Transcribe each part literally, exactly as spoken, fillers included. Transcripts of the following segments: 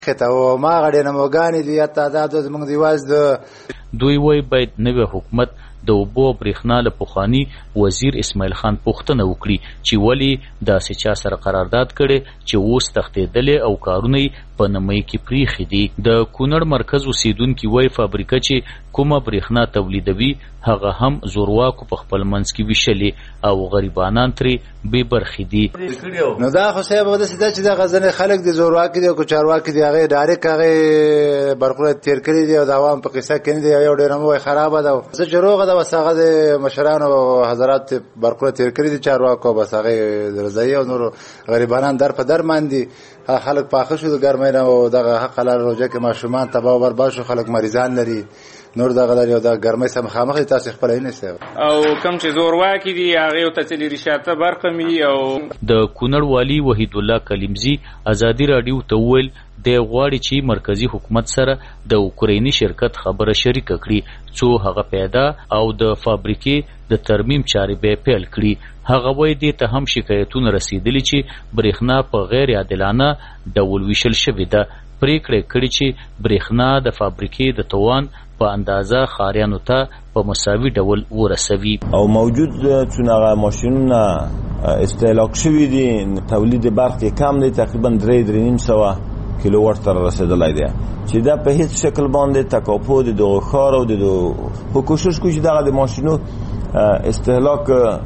خته او ما غړې نموګانې دي یا تعداد زموږ دیواز د دوی وای باید نوی حکومت د اوبو برېښنا له پخواني وزیر اسماعیل خان پوښتنه وکړي چې ولې داسې چا سره قرارداد کړی چې اوس تښتېدلې او کارونه یې په نمۍ کې پریښي دي. د کونړ مرکز اوسیدونکي وایي فابریکه چې کومه برېښنا تولیدوي هغه هم زورواکو په خپل منځ کې ویشلې او غریبانان ترې بې برخې دي. نو دا خو صاحب داسې ده چې دغه ځینې خلک دي زورواکي دي او که چارواکي دي هغې ډایرکټ هغې برخونه تېر کړي دي او د عوام په قصه کې نه دي. یو ډېر هم وایي خرابه ده څه چې روغه ده بس هغه د مشرانو او حضرات برخونه تېر کړي دي چارواکو بس هغې رضایي او نورو غریبانان در په در ماندي. خلک پاخه شو د ګرمۍ نه او دغه حق حلال روژه کې ماشومان تباه و برباد شو خلک مریضان لري نور دغه لري او د ګرمۍ سره مخامخ دي تاسو خپله یې نشئ او کوم چې زورواکي دي هغې ته چې رشاته برقمي. او د کونړ والي وحید الله کلیمزي ازادي راډیو ته وویل دی غواړي چې مرکزی حکومت سره د اوکرایني شرکت خبره شریکه کړي څو هغه پیدا او د فابریکې د ترمیم چارې به پیل کړي. هغه وایي دې ته هم شکایتونه رسیدلي چې برېښنا په غیر عادلانه ډول ویشل شوې ده. پریکړه کړې چې برېښنا د فابریکې د توان په اندازه خاریانو ته په مساوي ډول ورسوي. او موجود چون هغه ماشینونه استهلاک شوي دي تولید برق یې کم دی تقریبا درې درې نیم سوه کیلو وات ته رسیدلی دی چې دا په هیڅ شکل باندې تکاپو د دغه ښار او د په کوشش کوي چې دغه د ماشینو استهلاک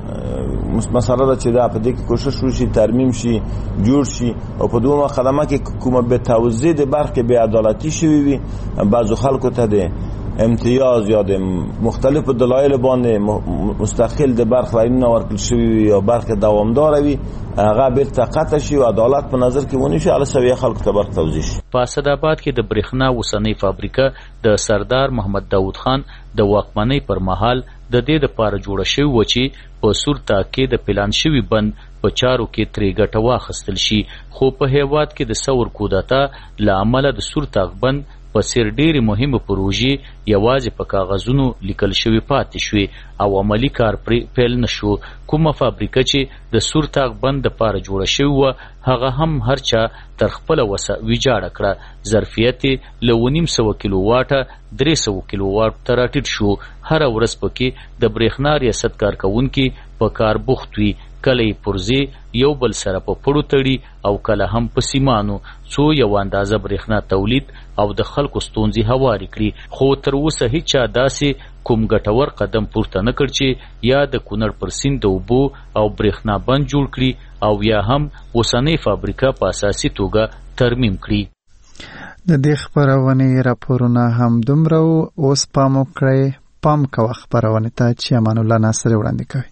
مسئله ده چې دا په دې کې کوشش وشي ترمیم شي جوړ شي او په دومره خدمه کې کومه به توزیع د برق بې عدالتي شوي وي بعضو خلکو ته د امتیاز یا د مختلفو دلایل باندې مستقل د برق لاینونه ورکړل شوي وي یا برق دوامداره وي هغه بیرته قطع شي او عدالت په نظر کې ونیسي هله سویه خلکو ته برق توزیع شي. په اسداباد کې د برېښنا اوسنۍ فابریکه د سردار محمد داود خان د واکمنۍ پر مهال د دې دپاره جوړه شوې وه چې په سور تاک کې د پلان شوي بند په چارو کې ترې ګټه واخیستل شي خو په هېواد کې د ثور کودتا له امله د سور تاک بند په څېر ډېرې مهمې پروژې یوازې په کاغذونو لیکل شوي پاتې شوې او عملي کار پرې پیل نه شو. کومه فابریکه چې د سور تاک بند دپاره جوړه شوې وه هغه هم هر چا تر خپله وسه ویجاړه کړه. ظرفیت یې له اوه نیم سوه کیلو واټه درې سوه کیلو واټ ته راټیټ شو. هره ورځ پکې د برېښنا ریاست کارکوونکي په کار بوخت وي کله یې پرزې یو بل سره په پړو تړي او کله هم په سیمانو څو یو اندازه برېښنا تولید او د خلکو ستونزې هوارې کړي. خو تر اوسه هیچا داسې کوم ګټور قدم پورته نه کړ چې یا د کونړ پر سیند د اوبو او برېښنا بند جوړ کړي او یا هم اوسنۍ فابریکه په اساسي توګه ترمیم کړي. د دې خپرونې راپورونه هم دومره اوس پام وکړئ پام کوه خپرونې ته چې امان الله ناصر وړاندې کوي.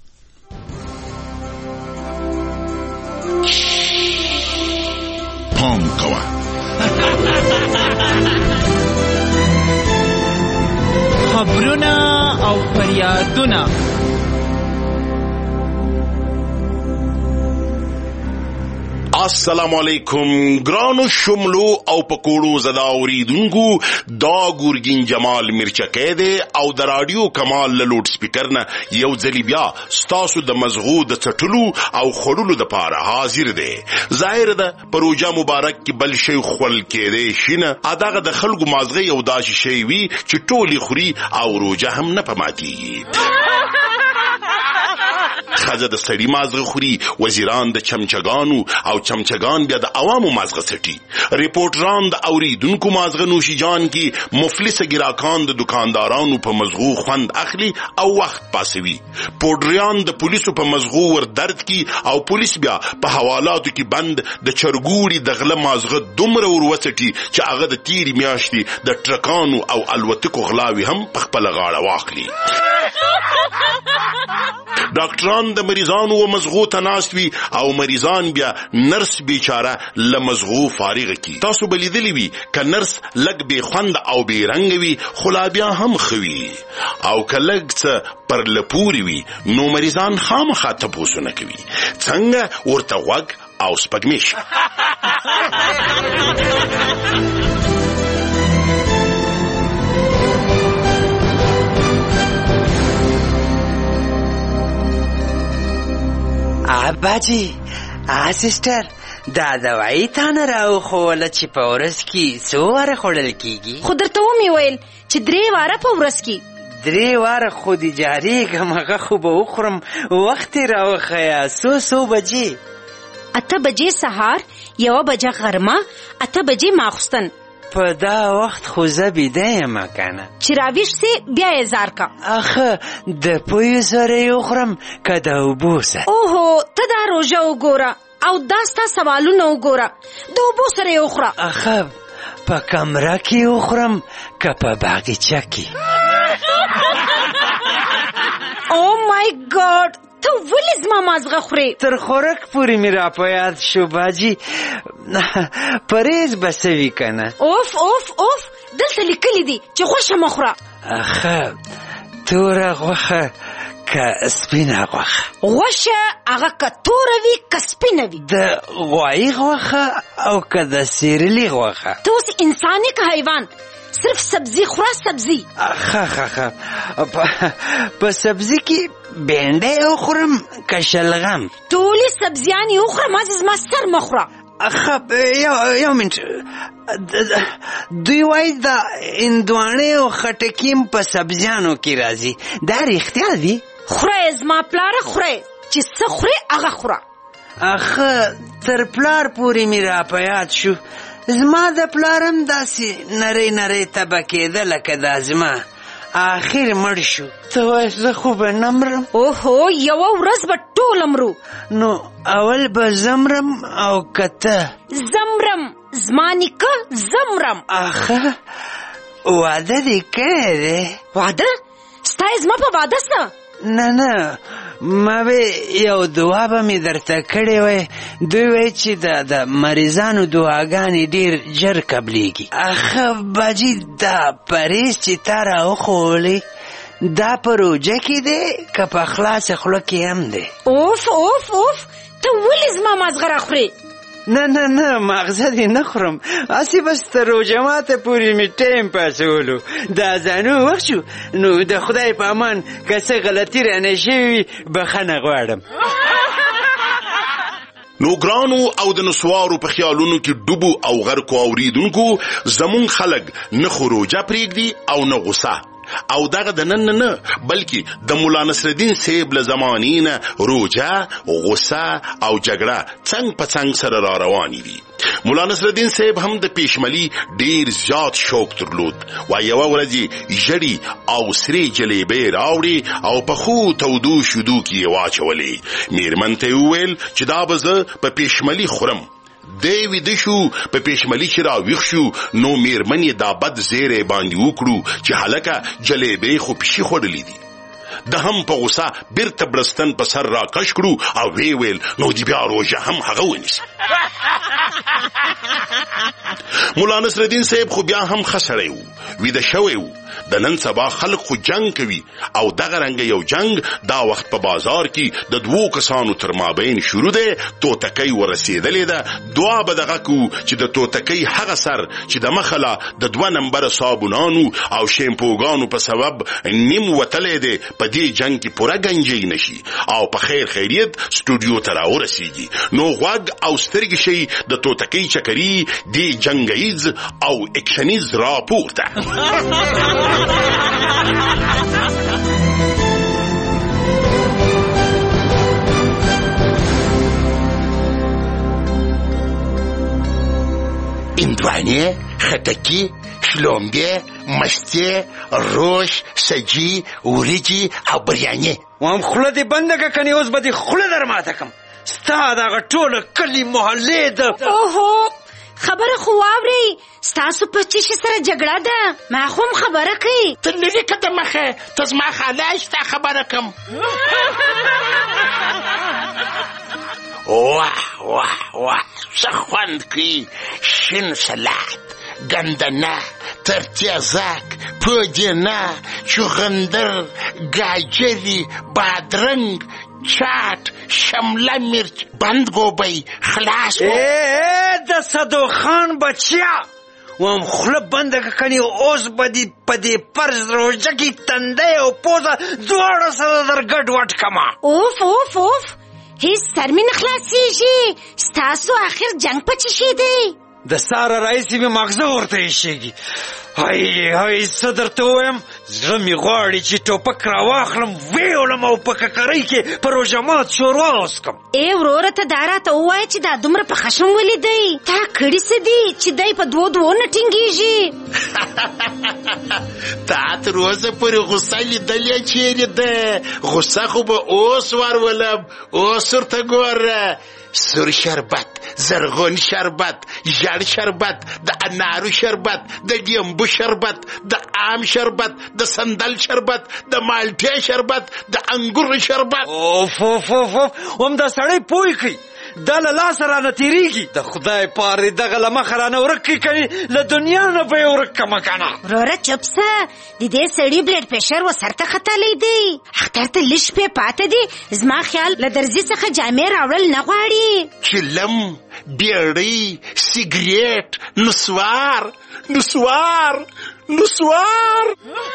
پام کوه خبرونه او فریادونه السلام علیکم ګرانو شملو او پکوړو زدا اوریدونکو دا ګورګین جمال مرچکې دی او د رادیو کمال له لوډ سپیکر نه یو ځلی بیا ستاسو د مزغو د چټلو او خړلو د پاره حاضر دی. ظاهر ده پروژه مبارک کې بل شي خپل کې دی شنه اداغه د خلکو مازغه یو داسې شی وی چې ټولي خوري او روجه هم نه پماتي. خزه د سړی مازغه خوري وزیران د چمچګانو او چمچګان بیا د عوامو مازغه سټي ریپورټران د اوریدونکو مازغه نوشي جان کی مفلس ګراکان د دکاندارانو په مزغو خوند اخلي او وخت پاسوي. پوډریان د پولیسو په مزغو ور درد کی او پولیس بیا په حوالاتو کې بند د چرګوړي د غله مازغه دومره ور وسټي چې هغه د تیری میاشتي د ټرکانو او الوتکو غلاوي هم په خپل غاړه واخلي. ډاکټران د مریضانو و مزغو تناستوي او مریضان بیا نرس بیچاره لمزغو فارغ کی. تاسو بلیدلی وی که نرس لګ بی خوند او بی رنگ وی خلا بیا هم خوي او که لګ څه پر لپوري وی نو مریضان خامخا تپوسو نه کوي څنګه ورته غوږ او سپګمیش. ابا جی آ سسٹر دا دوايي تا نه راوښوله چې په ورځ کې څو واره خوړل کېږي؟ خو درته ومې ویل چې درې واره په ورځ کې. درې واره خو دې جارېږم، هغه خو به وخورم. وخت یې راوښیه، څو څو بجې؟ اته بجې سهار، یوه بجه غرمه، اته بجې ماخوستن. په دا وخت خو زه بیده یم کنه. چې راویښ سې بیا یې زار کا. اخه د پویو سره یې وخورم که د اوبو سره؟ اوهو ته دا روژه وګوره او دا ستا سوالونه وګوره، د اوبو سره یې وخوره. اخه په کمره کې وخورم که په باغچه کې؟ او مای ګاډ، ته ولې زما مازغه خورې؟ تر خوراک پورې مې را په یاد شو باجي، پرهیز به څه وي که نه؟ اوف اوف اوف، دلته لیکلي دي چې غوښه مه خوره. اخه توره غوښه که سپینه غوښه؟ غوښه هغه که توره وي که سپینه وي. د غوایي غوښه او که د سیرلي غوښه؟ ته اوس انساني که حیوان؟ صرف سبزی خوره، سبزی. اخه خه په سبزی کې بینډۍ وخورم که شلغم؟ ټولې سبزیانې وخوره، مازې زما سر مه خوره. اخه یو یو منټ، دوی وایي د هندواڼې او خټکي په سبزیانو کې راځي، دا رښتیا دي؟ خوره یې زما پلاره، خوره یې، چې څه خورې هغه خوره. اخه تر پلار پورې مې را په یاد شو، زما د پلارم داسې نری نری تبه کېده لکه دا زما، آخر مړ شو. ته وایې زه خو به نه مرم؟ اوهو یوه ورځ به ټول مرو. نو اول به زمرم او که ته؟ زمرم، زما نیکه زمرم. اخه واده دې کړی دی؟ واده؟ ستا یې زما په واده څه؟ نه نه، ما به یو دعا به مې درته کړې وای، دوی وایي چې د د مریضانو دعاګانې ډېر ژر قبلیږي. اخه باجي دا پرهیز چې تا راوښولې دا په روژه کې دی که په خلاصه خوله کې هم دی؟ اوف اوف اوف، ته ولې زما مازغه راخورې؟ نه نه نه، ماغزه دې نه خورم، هسې بس تر روژه ماته پورې مې ټایم پاسولو، د اذانو وخت شو، نو د خدای په امان که څه غلطي رانه شوي وي بخښنه غواړم. نو ګرانو او د نسوارو په خیالونو کې ډوبو او غرقو اوریدونکو، زمون خلک نه خو روژه پرېږدي او نه غصه، او دغه د نن نه بلکې د مولا نصرالدین صاحب له زمانې نه روژه، غصه او جګړه څنګ په څنګ سره را روانې دي. مولا نصرالدین صاحب هم د پیشملي ډیر زیات شوق درلود، و یوه ورځ یې ژړې او سرې جلیبۍ راوړې او په ښو تودو شیدو کې یې واچولې. میرمن ته یې وویل چې دا به زه په پیشملي خورم. دی ویده شو، په پیشملي چې را ویښ شو نو میرمن یې دا بد زیری باندې وکړو چې هلکه جلیبۍ خو پیشي خوړلې دي. د هم په غوسه بیرته بړستن په سر را کش کړو او وی ویل نو دی بیا روژه هم هغه ونیسي. مولا نصرالدین صاحب خو بیا هم ښه سړی و، ویده شوی و. د نن سبا خلق خو جنگ کوي او دغه رنګه یو جنگ دا وخت په بازار کې د دوو کسانو تر مابین شروع دی. توتکۍ ورسېدلې ده، دعا به دغه کو چې د توتکۍ هغه سر چې د مخله د دوه نمبره صابونانو او شیمپوګانو په سبب نیم وتلی دی په دې جنگ کې پوره گنجی نشي او په خیر خیریت سټوډیو ته راورسیږي. نو غوږ او سترګې شي د توتکۍ چکري دی جنگیز او اکشنیز راپورته. هندوانه، خټکی، شلومبې، مستې، روش، سجي، وریجې او بریاني. وام خوله دې بنده که کنې اوس به دې خوله در ماته کم. ستا دغه ټوله کلي محلې د اوهو خبره خو واورئ، ستاسو په چشي سره جګړه ده، ما خو هم خبره کوي. ته لرې که د مخه، ته زما خاله ستا خبره کم. واه واه واه څه خوند کوي، شین سلاد، گندنه، ترتیزک، پودینه، چغندر، گاجری، بادرنگ، چاٹ، شمله مرچ، بند گوبی، خلاص. اے د صدو خان بچیا، وام خوله بنده که کنی اوس به دې په دې فرض روژه کې تندی او پوزه دواړه سره در ګډ وډ کما. اوف اوف اوف، هیڅ سر مې نه خلاصېږي. ستاسو آخر جنگ په څه شي دی؟ د ساره رئیسې مې مغزه ورته ایښېږي. هی هی څه درته ووایم، زړه مې غواړي چې ټوپک راواخلم ویې ولم او په ککرۍ کې په روژه مات شوروا وڅکم. ای وروره ته دا راته ووایه چې دا دومره په خشم ولیدی؟ تا کړي څه دي چې دی په دوو دوو نه ټینګېږي؟ تا تر اوسه پورې غوسه لیدلې چیرې ده؟ غوسه خو به اوس ورولم. اوس ورته ګوره، سور شربت، زرغون شربت، ژړ شربت، د انارو شربت، د ډیمبو شربت، د آم شربت، د سندل شربت، د مالټې شربت، د انګورو شربت. اوف اوف اوف اوف همدا سړی پوه کړي، دا له لاسه رانه تېرېږي. د خدای پاره دغه له مخه رانه ورک کړي کوي، له دنیا نه به یې ورک کړمه که نه. وروره چوپ شه، د دې سړي بلډ پرېشر ورسرته ختلی دی. اختر ته لږ شپې پاته دي. زما خیال له درزي څخه جامې راوړل نه غواړي. چلم، بیړۍ، سیګریټ، نسوار نسوار نسوار.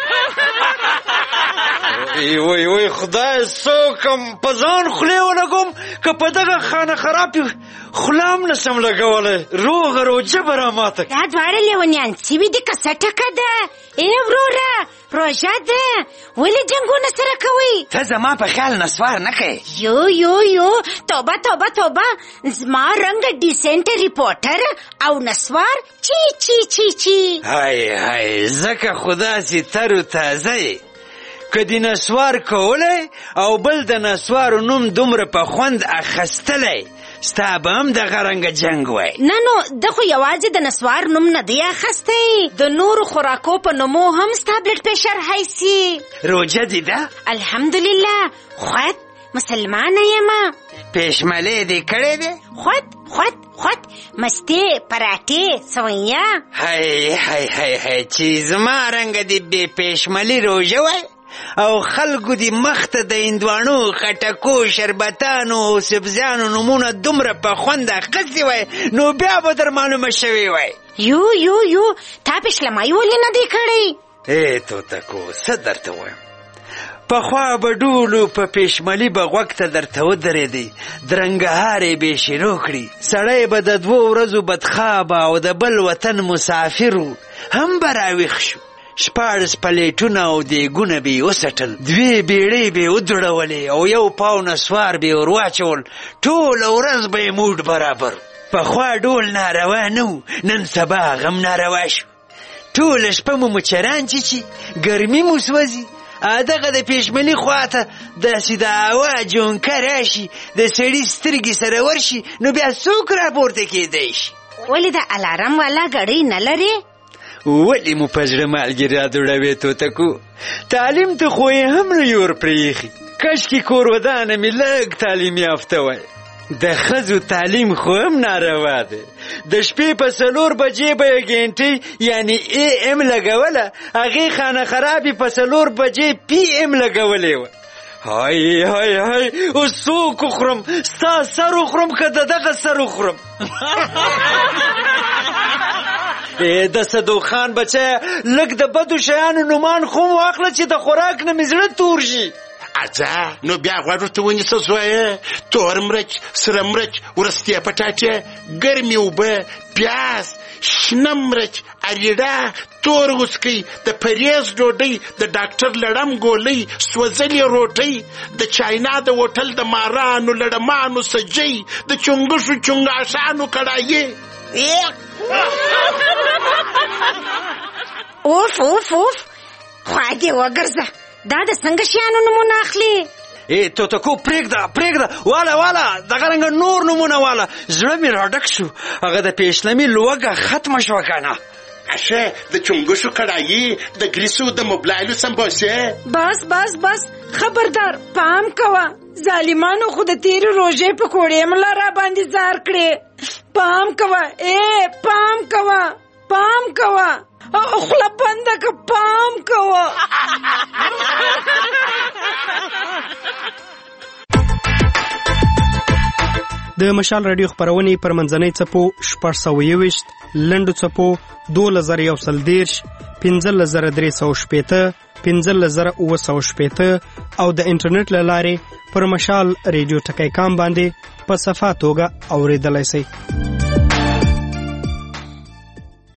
وای وای وای خدای څوکم په ځان خولې ولګوم که په دغه خانه خراب خوله هم نشم لګولی. روغه روجه به راماته دا دواړه لیونیان سوي دي که څه ټکه ده؟ ای وروره روژه ده، ولې جنګونه سره کوئ؟ ته زما په خیال نسوار نه کوې؟ یو یو یو توبه توبه توبه. زما رنګ ډیسنټ ریپورټر او نسوار چی چی چی چی. های های ځکه خو داسې تر و تازه یې که د نسوار کولی او بل د نسوارو نوم دومره په خوند اخیستلی، ستا به هم دغه رنګه جنګ وای. نه نو ده خو یوازې د نسوار نوم نه دی اخیستی، د نورو خوراکو په نومو هم ستا بلډ پرېشر هایسي. روژه دې ده؟ الحمدلله. خود مسلمانه یمه. پېشملې دې کړې دی؟ خود خود خود مستې پراټې سویا. هی هی هی هی چې زما رنګه دې بې پېشملي روژه وای او خلکو دې مخ ته د هندوانو، خټکو، شربتانو او سبزیانو نومونه دومره په خوند اخیستي وای، نو بیا به در معلومه شوې وای. یو یو یو تا پېشلمایي ولې نه دی کړی؟ ای توتکو څه درته وایم، پخوا به ډولو په پېشملي به غوږ ته درته ودرېدی، درنګهارې به یې شروع کړي، سړی به د دوو ورځو بدخوابه او د بل وطن مسافر و، هم به راویښ شو. شپاړس پلیټونه او دیګونه به یې وسټل، دوې بیړۍ به یې ودړولې او یو پاو نسوار به یې ور واچول، ټوله ورځ به یې موډ برابر. پخوا ډول ناروا نه و، نن سبا غم ناروا شو. ټوله شپه مو مچران چیچي، ګرمي مو سوځي. دغه د پېشملي خواته داسې د هوا جونکه راشي، د سړي سترګې سره ورشي، نو بیا څوک راپورته کېدی شي؟ ولې د الارم والا ګړۍ نه لرې؟ ولې مو په زړه مالګې رادوړوې توتکو؟ تعلیم ته خو یې هم نه یور پرېښي. کاشکې کور ودانه مې لږ تعلیم یافته وای. د ښځو تعلیم خو هم ناروا دی. د شپې په څلور بجې به یې ګینټۍ یعنی ای ام لګوله، هغې خانه خرابې په څلور بجې پی ام لګولې وه. های های های اوس څوک وخورم؟ ستا سر وخورم که د دغه سر وخورم؟ د صدوخان بچه لږ د بدو شیانو نومان خو م واخله چې د خوراک نه مې زړه تور شي. اځه نو بیا غوږ ورته ونیسه زویه، تور مرچ، سره مرچ، ورستې پټاټې، ګرمې اوبه، پیاز، شنه مرچ، اریړه، تور وسکۍ، د پریز ډوډۍ، د ډاکټر لړم ګولۍ، سوځلې روټۍ، د چاینا د هوټل د مارانو لړمانو سجۍ، د چونګشو چونګاشانو کړایې. اوف اوف اوف خوا دې وګرځه، دا د څنګه شیانو نومونه اخلي؟ ای توتکو پرېږده پرېږده، واله واله دغه رنګه نور نومونه واله. زړه مې راډک شو، هغه د پېشلمي لوږه ختمه شوه که نه؟ ښه د چونګشو کړایي، د ګریسو د مبلایلو سمبوسې. بس بس بس خبردار پام کوه، ظالمانو خو د تېرې روژې پکوړې ملا را باندې زار کړې. پام کوه، ای پام کوه پام کوه، خوله بنده که پام کوه. د مشال رادیو خپرونې پر منځنۍ څپو شپږ سوه یوویشت، لنډو څپو دولس زره یو سل دېرش، پنځلس زره درې سوه شپېته، پنځلس زره اوه سوه شپېته او د انټرنیټ له لارې پر مشال ریډیو ټکی کام باندې په صفا توګه اورېدلی سئ.